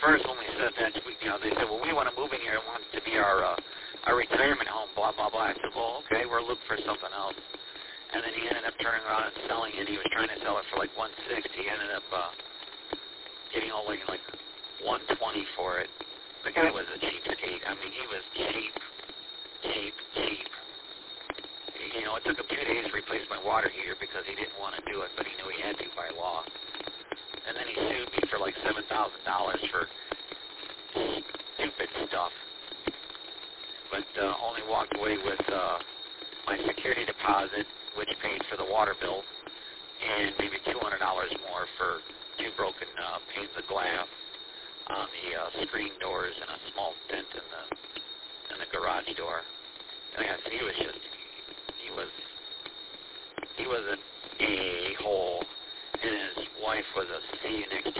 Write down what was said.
first when we said that, they said, well, we want to move in here. It wants to be our retirement home, blah, blah, blah. I said, well, okay, we're looking for something else. And then he ended up turning around and selling it. He was trying to sell it for like $160. He ended up getting only like $120 for it. The guy was a cheapskate. I mean, he was cheap. It took him 2 days to replace my water heater because he didn't want to do it, but he knew he had to by law. And then he sued me for like $7,000 for stupid stuff. But only walked away with my security deposit, which paid for the water bill, and maybe $200 more for 2 broken panes of glass on the screen doors and a small dent in the garage door. And I said, he was an a-hole, and his wife was a see you next